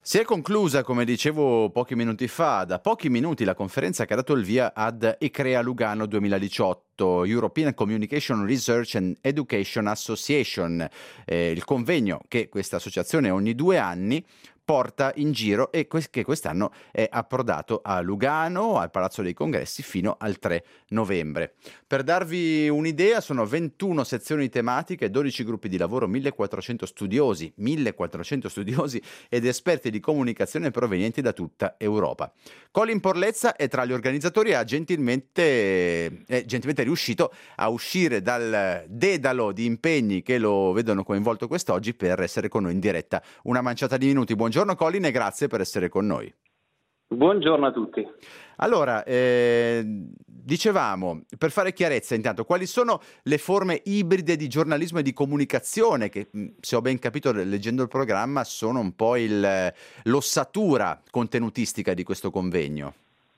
Si è conclusa, come dicevo pochi minuti fa, da pochi minuti la conferenza che ha dato il via ad ECREA Lugano 2018, European Communication Research and Education Association, il convegno che questa associazione ogni 2 anni porta in giro e che quest'anno è approdato a Lugano, al Palazzo dei Congressi, fino al 3 novembre. Per darvi un'idea, sono 21 sezioni tematiche, 12 gruppi di lavoro, 1400 studiosi ed esperti di comunicazione provenienti da tutta Europa. Colin Porlezza è tra gli organizzatori e è gentilmente riuscito a uscire dal dedalo di impegni che lo vedono coinvolto quest'oggi per essere con noi in diretta una manciata di minuti. Buongiorno Colin e grazie per essere con noi. Buongiorno a tutti. Allora, dicevamo, per fare chiarezza intanto, quali sono le forme ibride di giornalismo e di comunicazione che, se ho ben capito leggendo il programma, sono un po' l'ossatura contenutistica di questo convegno?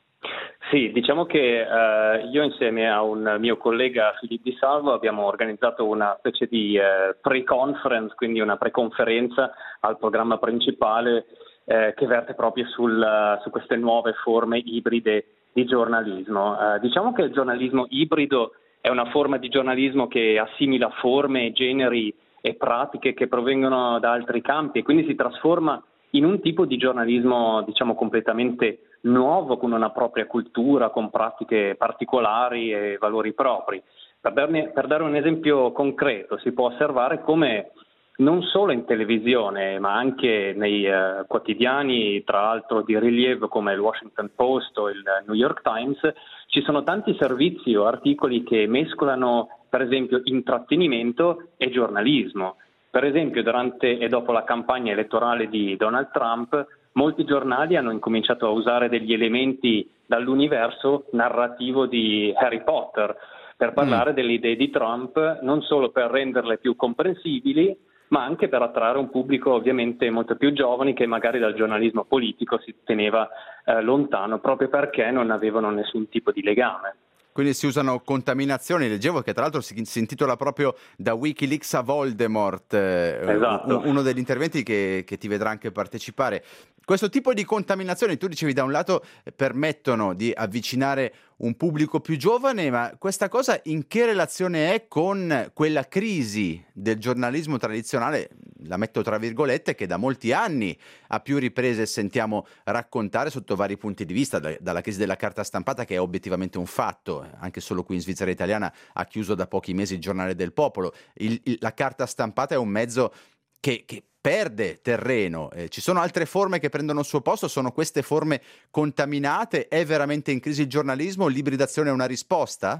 Sì, diciamo che io insieme a un mio collega Filippo Di Salvo abbiamo organizzato una specie di pre-conference, quindi una preconferenza al programma principale che verte proprio su queste nuove forme ibride di giornalismo. Diciamo che il giornalismo ibrido è una forma di giornalismo che assimila forme, generi e pratiche che provengono da altri campi e quindi si trasforma in un tipo di giornalismo, diciamo, completamente nuovo, con una propria cultura, con pratiche particolari e valori propri. Per dare un esempio concreto, si può osservare come non solo in televisione, ma anche nei quotidiani, tra l'altro di rilievo come il Washington Post o il New York Times, ci sono tanti servizi o articoli che mescolano, per esempio, intrattenimento e giornalismo. Per esempio, durante e dopo la campagna elettorale di Donald Trump, molti giornali hanno incominciato a usare degli elementi dall'universo narrativo di Harry Potter per parlare delle idee di Trump, non solo per renderle più comprensibili, ma anche per attrarre un pubblico ovviamente molto più giovane che magari dal giornalismo politico si teneva lontano, proprio perché non avevano nessun tipo di legame. Quindi si usano contaminazioni, leggevo che tra l'altro si intitola proprio Da Wikileaks a Voldemort, Esatto. Uno degli interventi che ti vedrà anche partecipare. Questo tipo di contaminazioni, tu dicevi, da un lato permettono di avvicinare un pubblico più giovane, ma questa cosa in che relazione è con quella crisi del giornalismo tradizionale, la metto tra virgolette, che da molti anni a più riprese sentiamo raccontare sotto vari punti di vista, dalla crisi della carta stampata, che è obiettivamente un fatto, anche solo qui in Svizzera Italiana ha chiuso da pochi mesi il Giornale del Popolo. La carta stampata è un mezzo che perde terreno, ci sono altre forme che prendono il suo posto, sono queste forme contaminate? È veramente in crisi il giornalismo? L'ibridazione è una risposta?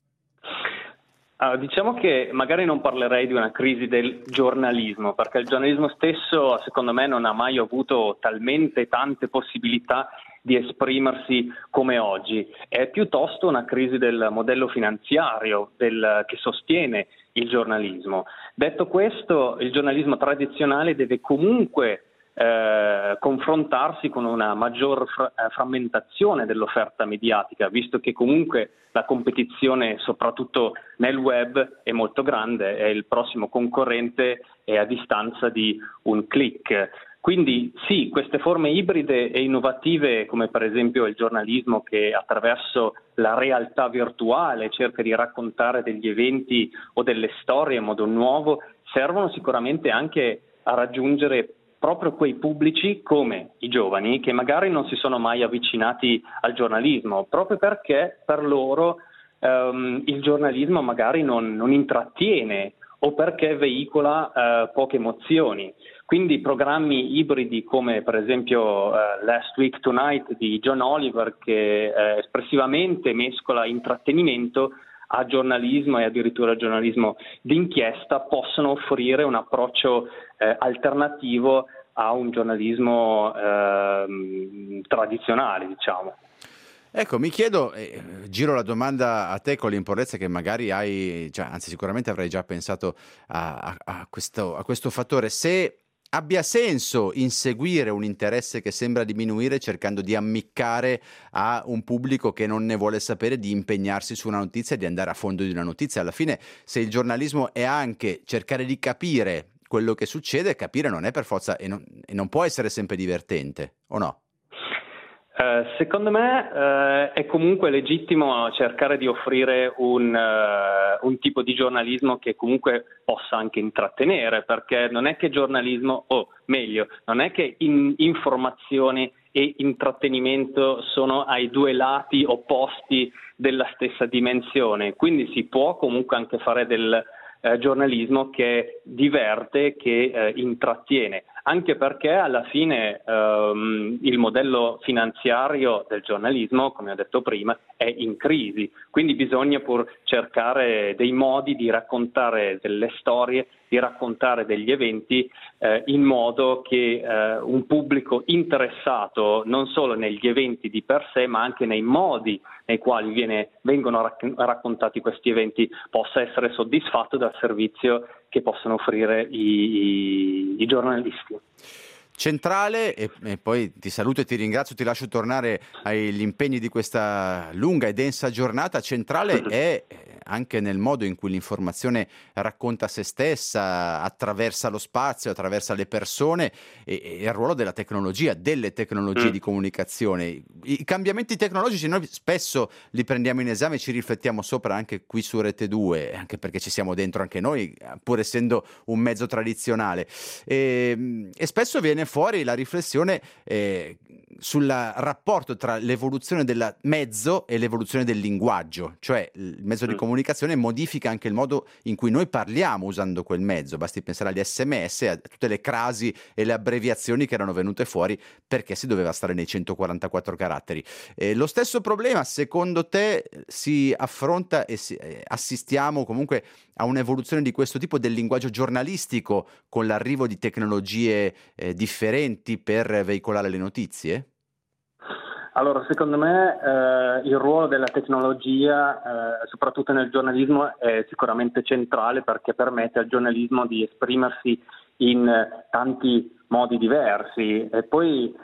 Diciamo che magari non parlerei di una crisi del giornalismo, perché il giornalismo stesso, secondo me, non ha mai avuto talmente tante possibilità di esprimersi come oggi. È piuttosto una crisi del modello finanziario che sostiene il giornalismo. Detto questo, il giornalismo tradizionale deve comunque confrontarsi con una maggior frammentazione dell'offerta mediatica, visto che comunque la competizione, soprattutto nel web, è molto grande e il prossimo concorrente è a distanza di un click. Quindi sì, queste forme ibride e innovative, come per esempio il giornalismo che attraverso la realtà virtuale cerca di raccontare degli eventi o delle storie in modo nuovo, servono sicuramente anche a raggiungere proprio quei pubblici come i giovani che magari non si sono mai avvicinati al giornalismo, proprio perché per loro il giornalismo magari non intrattiene o perché veicola poche emozioni. Quindi programmi ibridi come per esempio Last Week Tonight di John Oliver, che espressivamente mescola intrattenimento a giornalismo e addirittura giornalismo d'inchiesta, possono offrire un approccio alternativo a un giornalismo tradizionale, diciamo. Ecco, mi chiedo, giro la domanda a te, Colin Porlezza, che magari anzi sicuramente avrai già pensato a questo fattore, se abbia senso inseguire un interesse che sembra diminuire cercando di ammiccare a un pubblico che non ne vuole sapere, di impegnarsi su una notizia e di andare a fondo di una notizia. Alla fine, se il giornalismo è anche cercare di capire quello che succede, capire non è per forza e non può essere sempre divertente, o no? Secondo me è comunque legittimo cercare di offrire un tipo di giornalismo che comunque possa anche intrattenere, perché non è che giornalismo, o meglio, non è che informazione e intrattenimento sono ai due lati opposti della stessa dimensione, quindi si può comunque anche fare del giornalismo che diverte, che intrattiene, anche perché alla fine il modello finanziario del giornalismo, come ho detto prima, è in crisi, quindi bisogna pur cercare dei modi di raccontare delle storie, di raccontare degli eventi in modo che un pubblico interessato non solo negli eventi di per sé, ma anche nei modi nei quali vengono raccontati questi eventi possa essere soddisfatto dal servizio che possono offrire i giornalisti. Centrale, e poi ti saluto e ti ringrazio, ti lascio tornare agli impegni di questa lunga e densa giornata. Centrale è anche nel modo in cui l'informazione racconta se stessa, attraversa lo spazio, attraversa le persone e il ruolo della tecnologia, delle tecnologie di comunicazione. I cambiamenti tecnologici noi spesso li prendiamo in esame, ci riflettiamo sopra anche qui su Rete 2, anche perché ci siamo dentro anche noi, pur essendo un mezzo tradizionale. E spesso viene fuori la riflessione sul rapporto tra l'evoluzione del mezzo e l'evoluzione del linguaggio, cioè il mezzo di comunicazione modifica anche il modo in cui noi parliamo usando quel mezzo, basti pensare agli SMS, a tutte le crasi e le abbreviazioni che erano venute fuori perché si doveva stare nei 144 caratteri. Lo stesso problema secondo te si affronta e assistiamo comunque a un'evoluzione di questo tipo del linguaggio giornalistico con l'arrivo di tecnologie differenti per veicolare le notizie? Allora, secondo me il ruolo della tecnologia, soprattutto nel giornalismo, è sicuramente centrale perché permette al giornalismo di esprimersi in tanti modi diversi e poi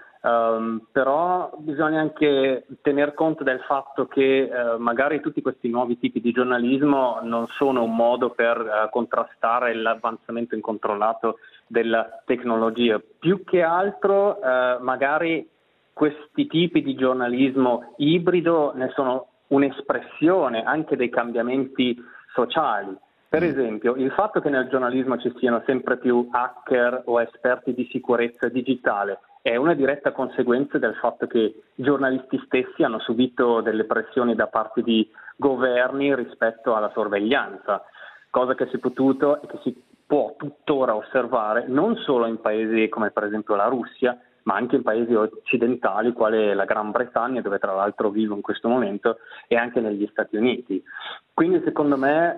però bisogna anche tener conto del fatto che magari tutti questi nuovi tipi di giornalismo non sono un modo per contrastare l'avanzamento incontrollato della tecnologia, più che altro magari questi tipi di giornalismo ibrido ne sono un'espressione anche dei cambiamenti sociali. Per esempio, il fatto che nel giornalismo ci siano sempre più hacker o esperti di sicurezza digitale è una diretta conseguenza del fatto che i giornalisti stessi hanno subito delle pressioni da parte di governi rispetto alla sorveglianza, cosa che si è potuto e che si può tuttora osservare non solo in paesi come per esempio la Russia, ma anche in paesi occidentali quale la Gran Bretagna, dove tra l'altro vivo in questo momento, e anche negli Stati Uniti. Quindi secondo me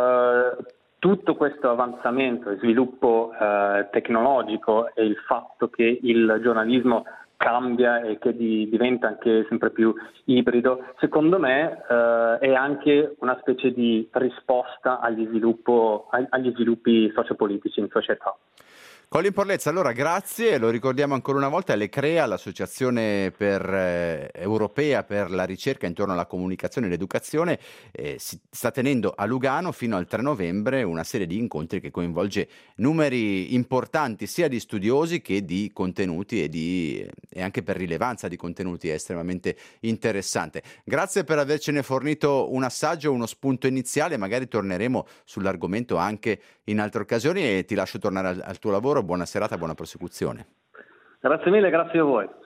tutto questo avanzamento e sviluppo tecnologico e il fatto che il giornalismo cambia e che diventa anche sempre più ibrido, secondo me è anche una specie di risposta agli sviluppi sociopolitici in società. Colin Porlezza, allora grazie, lo ricordiamo ancora una volta, l'ECREA, l'Associazione Europea per la ricerca intorno alla comunicazione e l'educazione, si sta tenendo a Lugano fino al 3 novembre una serie di incontri che coinvolge numeri importanti sia di studiosi che di contenuti e anche per rilevanza di contenuti, è estremamente interessante. Grazie per avercene fornito un assaggio, uno spunto iniziale, magari torneremo sull'argomento anche in altre occasioni e ti lascio tornare al tuo lavoro. Buona serata, buona prosecuzione. Grazie mille, grazie a voi.